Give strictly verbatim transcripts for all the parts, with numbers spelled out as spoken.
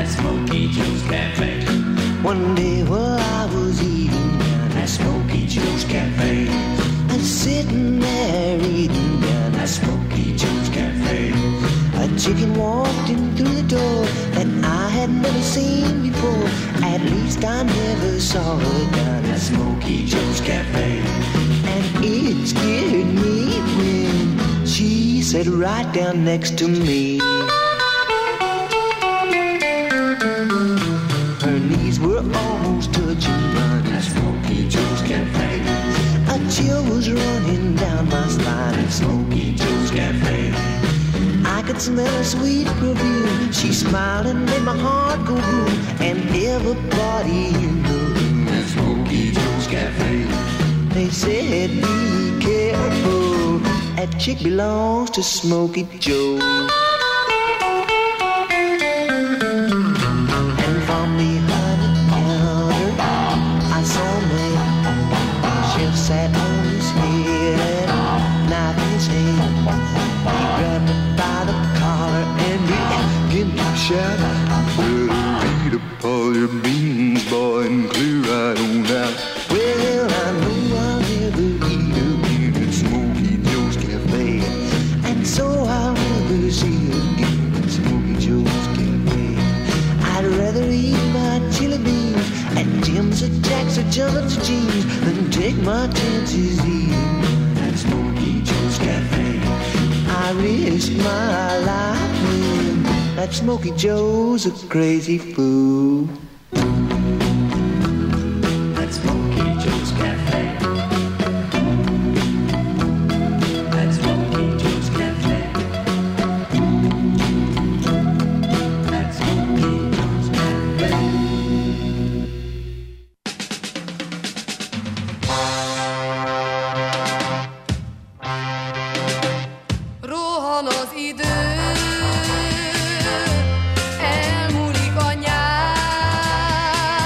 at Smokey Joe's Cafe. One day while I was eating down at Smokey Joe's Cafe, and sitting there eating down at Smokey Joe's Cafe, a chicken walked in through the door that I had never seen before. At least I never saw her down at Smokey Joe's Cafe. And it scared me when she sat right down next to me. Her knees were almost touching mine at Smokey Joe's Cafe. A chill was running down my spine at Smokey Joe's Cafe. I could smell her sweet perfume. She smiled and made my heart go boom. And everybody in the room at Smokey Joe's Cafe, they said, be careful, that chick belongs to Smokey Joe. And from behind the counter, I saw a man. Chef sat on his head and knife in his hand. He grabbed me by the collar and he began to shout, well, eat up all your beans, boy, and clear right on out. Well, I know I'll never eat again at Smokey Joe's Cafe, and so I'll never see you again at Smokey Joe's Cafe. I'd rather eat my chili beans at Jim's or Jack's or John's or Jean's than take my chances eating at Smokey Joe's Cafe. I risk my life when that Smokey Joe's a crazy fool. At Smokey Joe's Cafe, at Smokey Joe's Cafe, at Smokey Joe's Cafe. Rohan az idő, elmúlik a nyár,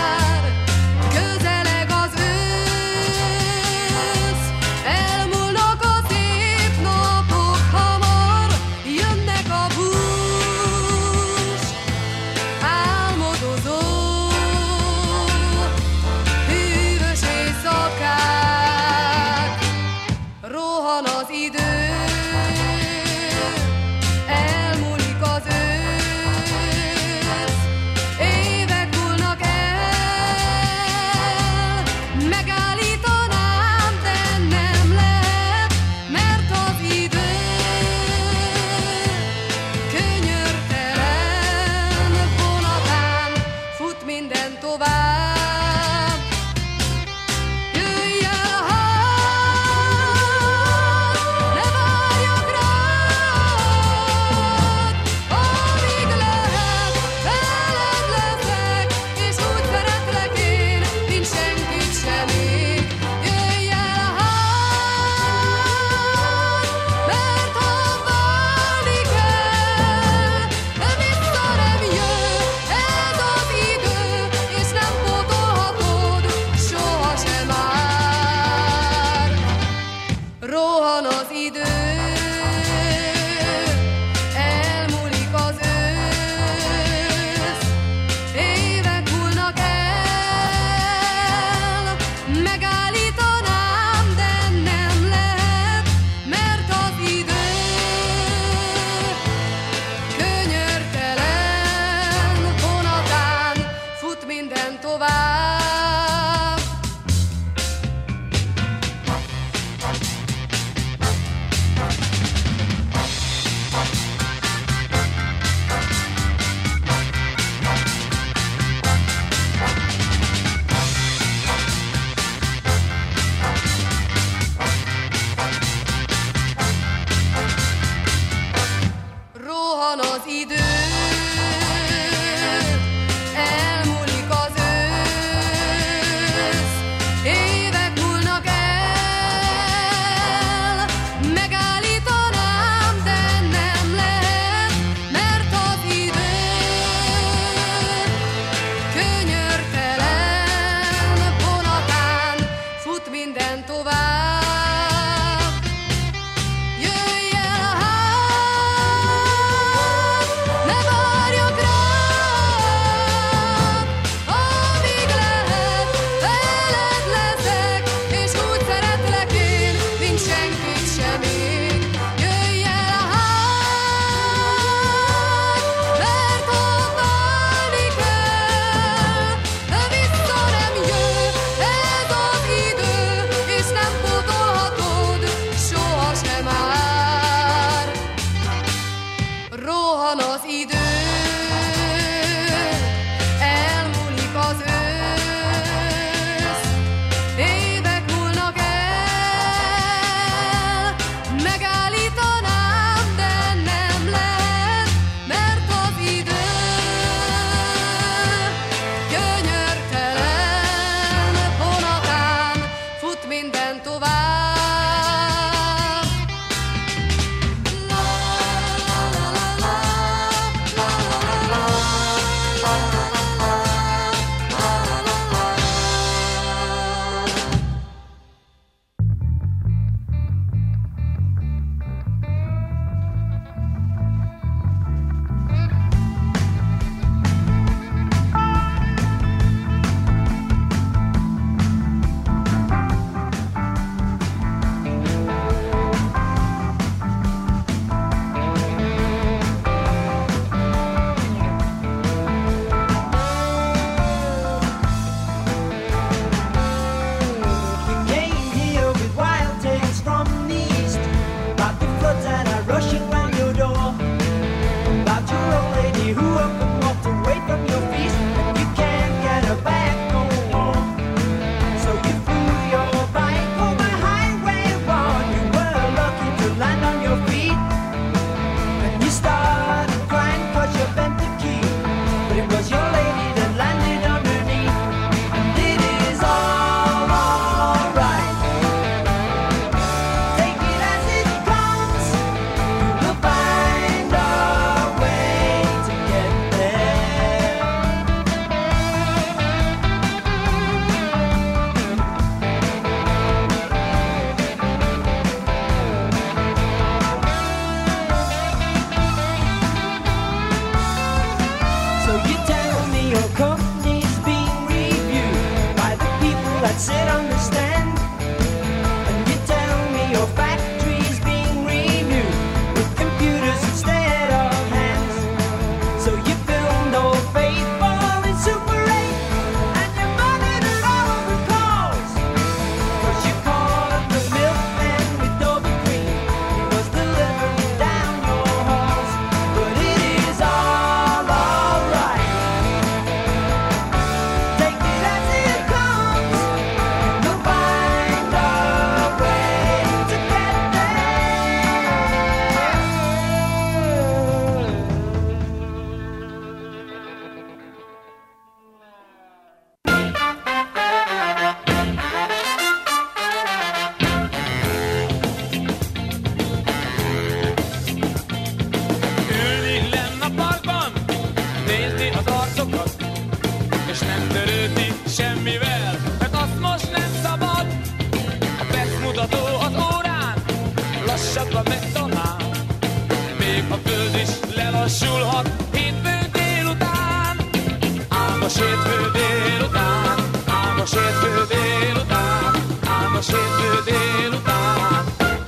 hétfő délután, álmos hétfő délután, álmos hétfő délután.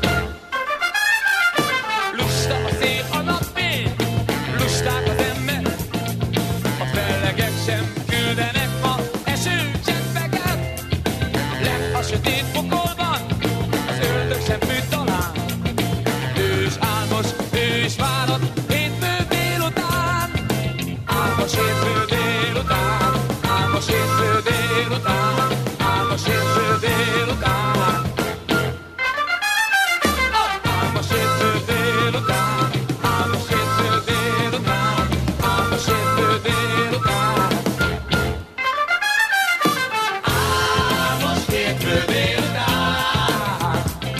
Lusta a szél, a napfény, lusták az ember, a fellegek sem küldenek ma esőcseppeket. Lent a sötét pokolban, az ördög sem fűt talán, ő is álmos, ő is várat, hétfő délután, álmos hétfő délután, álmos hétfő délután, álmos hétfő délután. Álmos hétfő délután, álmos hétfő délután, álmos hétfő délután. Álmos hétfő délután,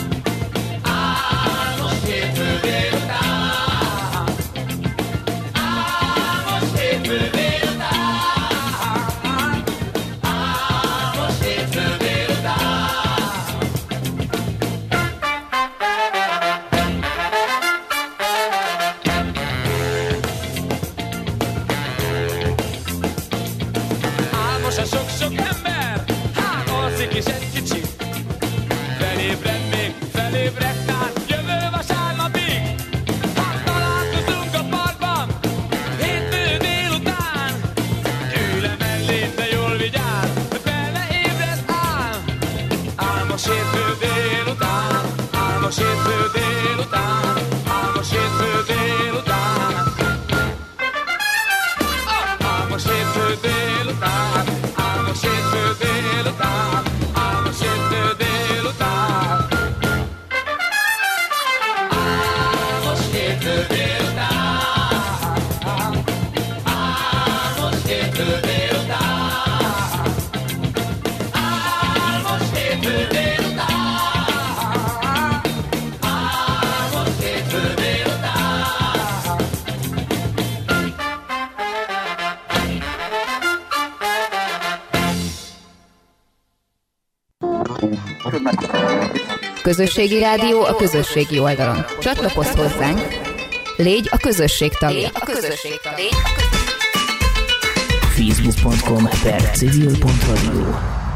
álmos hétfő délután, álmos hétfő délután, álmos hétfő álmos a sok-sok ember, hát alszik is egy kicsit. Felébred még, felébred, tehát jövő vasárnapig. Hát találkozunk a parkban, hétfő délután. Ülj mellé, de jól vigyázz, hogy fel ne ébredsz ám. Álmos hétfő délután, álmos hétfő délután, álmos hétfő délután. Álmos hétfő délután, álmos hétfő délután, álmos hétfő délután. Álmos hétfő délután, álmos hétfő délután, álmos hétfő délután, álmos hétfő délután. Közösségi rádió a közösségi oldalon. Csatlakozz hozzánk, légy a közösség tagja. A közösség tagja. facebook pont com per civil pont radio.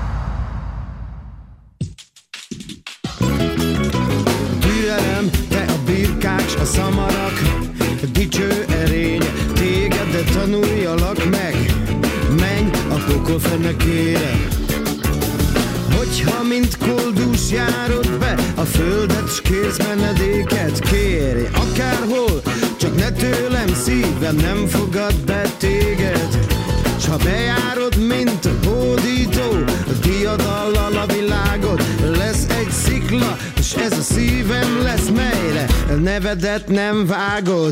Türelem, te a birkács, a szamarak, dicső erény, téged, de tanuljalak meg, menj a pokol fenekére. Hogyha mint koldus járod be a földet, s kérsz menedéket, kérj akárhol, csak ne tőlem, szívem nem fogad be téged. S ha bejárod, mint hódító, diadallal a világot, lesz egy szikla, és ez a szívem lesz, melyre nevedet nem vágod.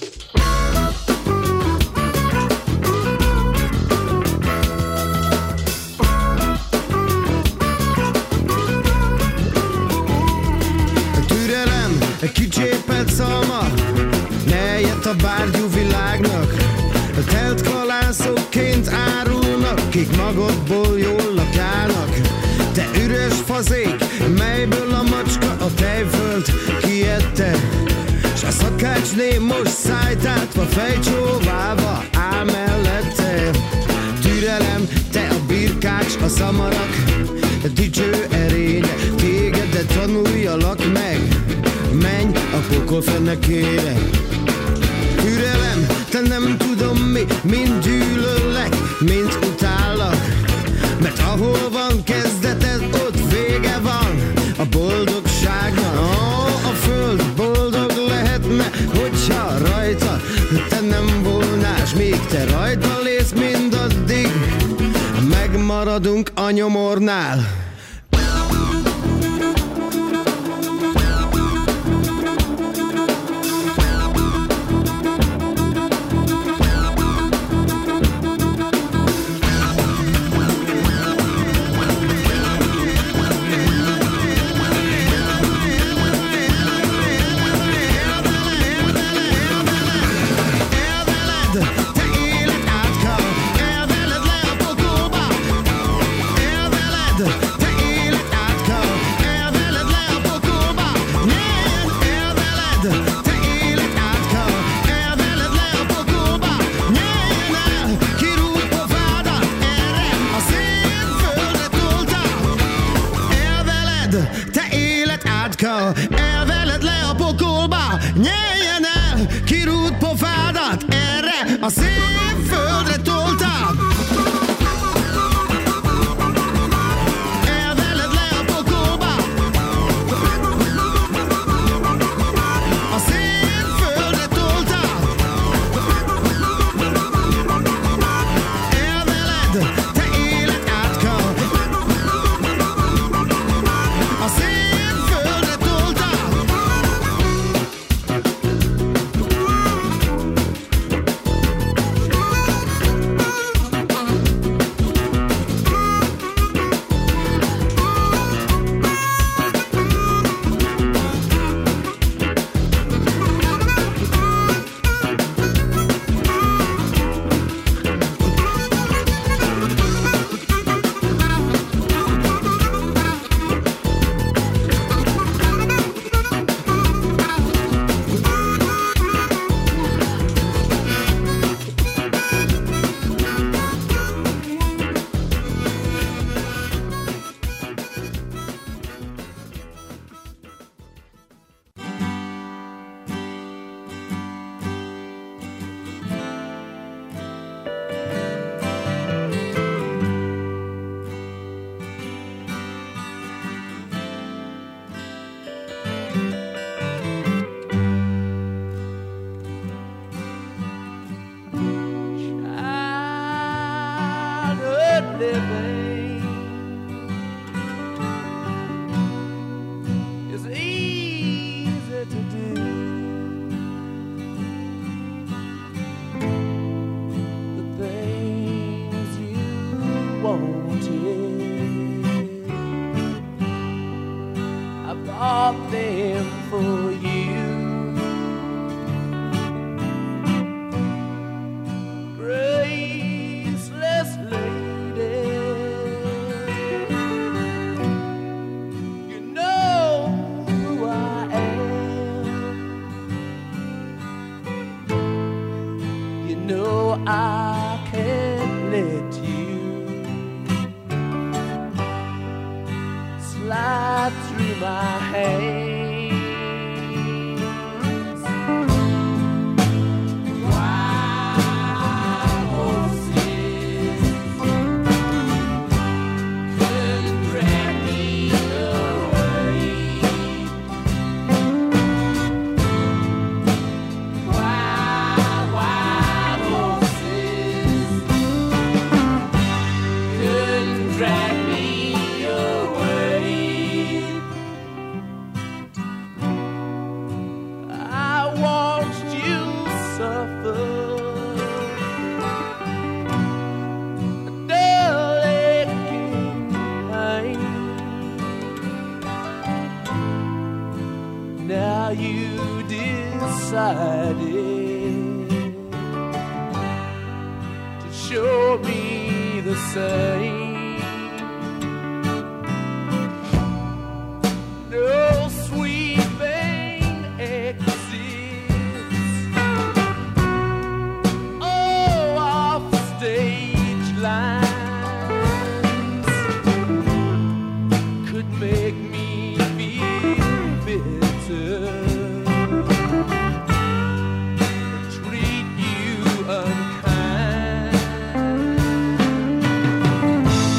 Kicsépelt szalma, ne ejjed a bárgyú világnak, telt kalászokként árulnak, kik magodból jól lakálnak. Te üres fazék, melyből a macska a tejföld kiette, s a szakácsné most szájtátva, fejcsóválva áll mellette. Türelem, te a birkács, a szamarak, dicső erénye, téged, de tanuljalak meg, menj a pokol fenekére. Türelem, te nem tudom mi, mind gyűlöllek, mind utállak, mert ahol van kezdeted, ott vége van a boldogságnak. Ó, a föld boldog lehetne, hogyha rajta te nem volnás, míg te rajta lész, mindaddig megmaradunk a nyomornál. Te living is easy to do. The things you wanted, I bought them for you. Graceless lady, you know who I am. You know I can't let you slide through my hands. Wild horses couldn't drag me away. Wild, wild horses couldn't drag me away. I watched you suffer a dull aching pain. Now you decided to show me the same. No sweet thing exists. Oh, off stage lines could make me feel bitter, treat you unkind.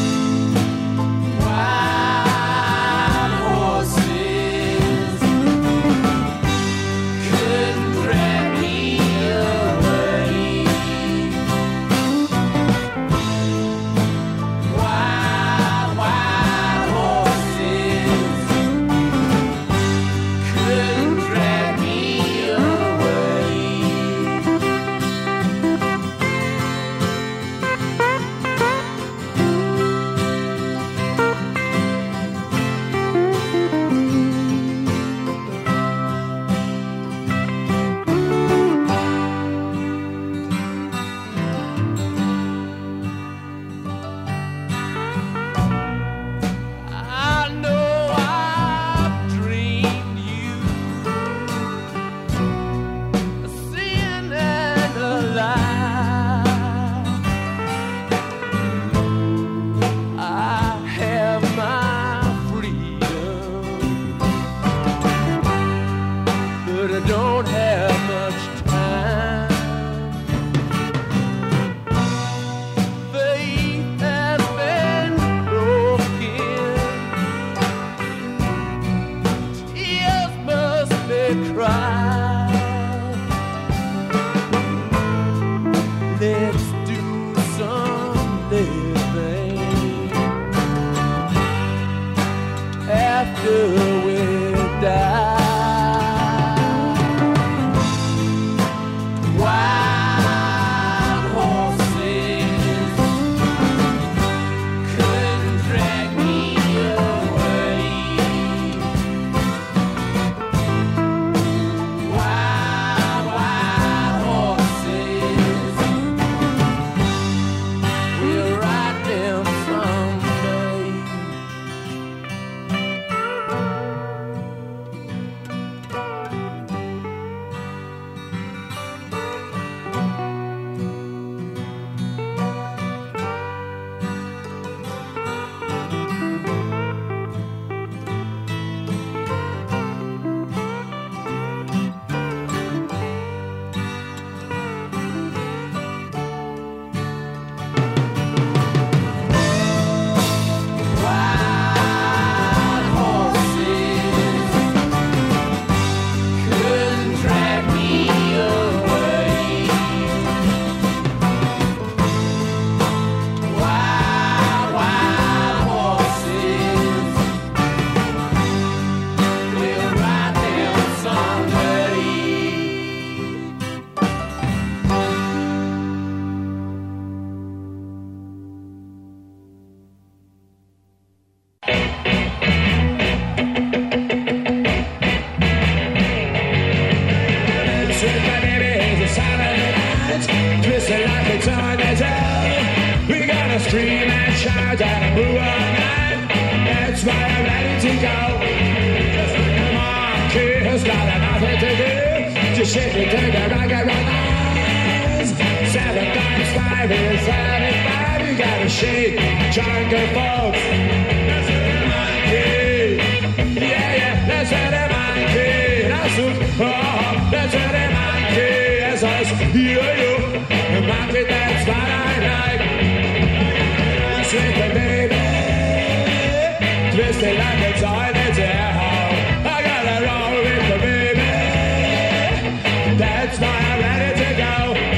scream and shout at a blue night. That's why I'm ready to go. Just like a monkey who's got nothing to do. Just shake it to the rocket eyes. Seven times five is thirty-five. You gotta shake, jungle folks. That's what a monkey. Yeah, yeah, that's what a monkey. That's what, oh, that's what a monkey. That's us, you, you. The monkey, that's what I like. Sweet baby, twisted like a toilet hole. I gotta roll with the baby. That's why I'm ready to go.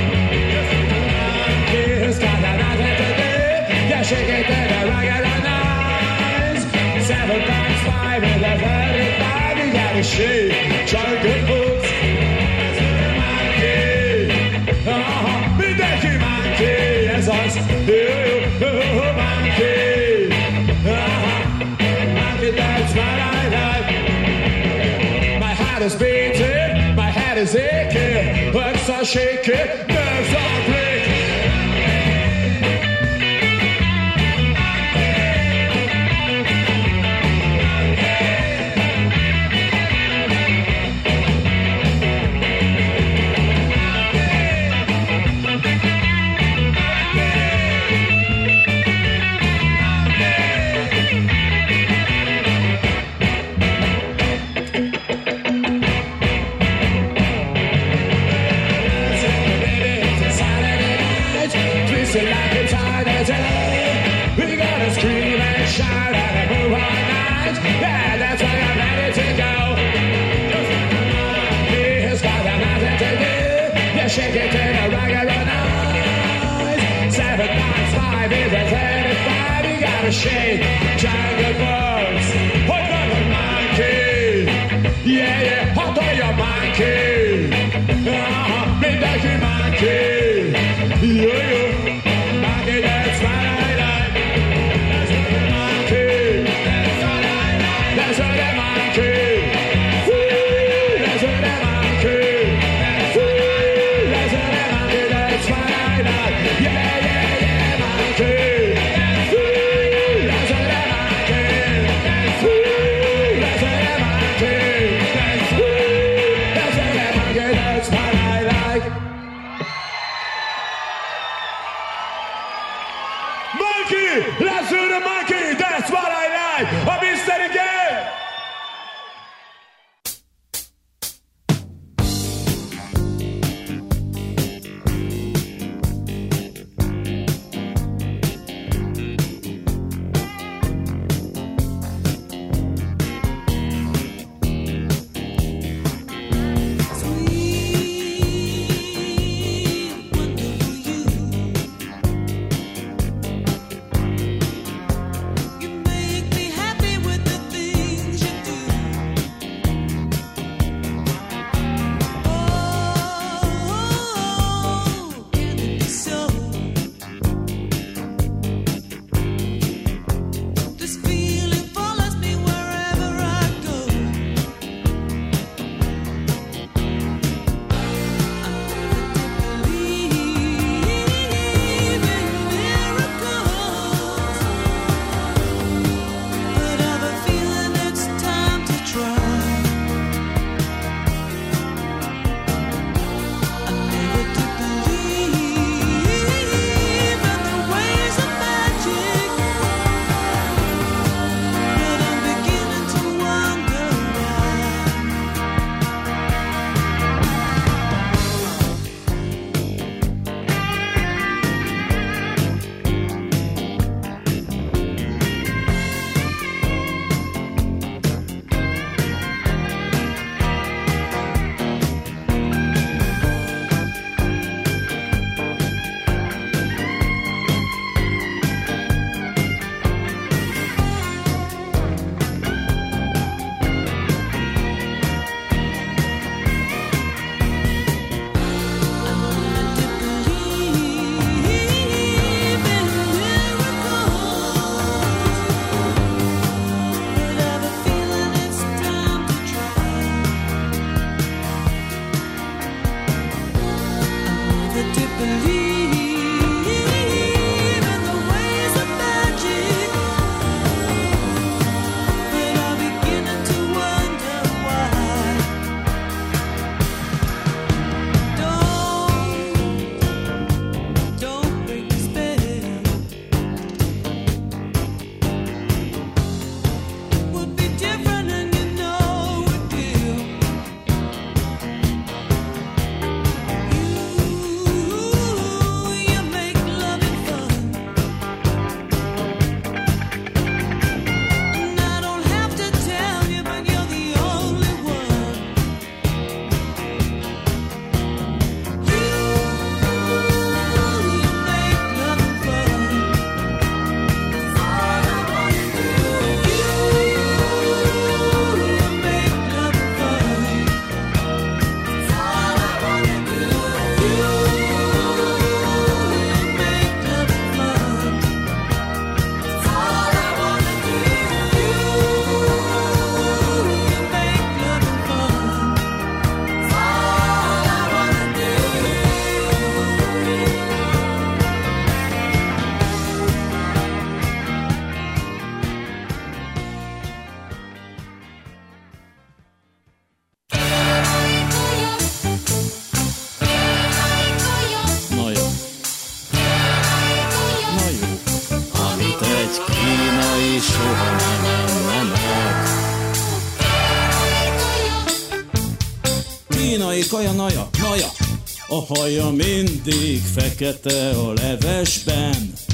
Monkey's got nothing to do. Yeah, shake it to the regular noise. Seven times five is a thirty-five. You gotta shake, jungle boots. That's a monkey. Oh, me Becky monkey. That's us. Monkey. Uh-huh. Monkey, that's what I like. My heart is beating, my head is aching, legs are shaking, nerves are breaking. Like a eternity, we gotta scream and shout at a move all night. Yeah, that's why I'm ready to go. He's got nothing to do. You shake it to the regular noise. Seven times five is a thirty-five. You gotta shake, jungle birds. Hold on, a monkey. Yeah, yeah, hold on, your monkey. Uh-huh, big ducky monkey. Yeah, yeah. That's what I like. That's what a monkey. That's what I like. That's what a monkey. That's what a monkey. That's what a monkey. That's what I like. Yeah, yeah, yeah, monkey. That's what a monkey. That's what a monkey. That's what a monkey. That's what I like. Monkey, let's do the monkey, that's what I like. I'll be said again. You make me happy with the things Kajai, kaja, naja, naja. A haja mindig fekete a levesben.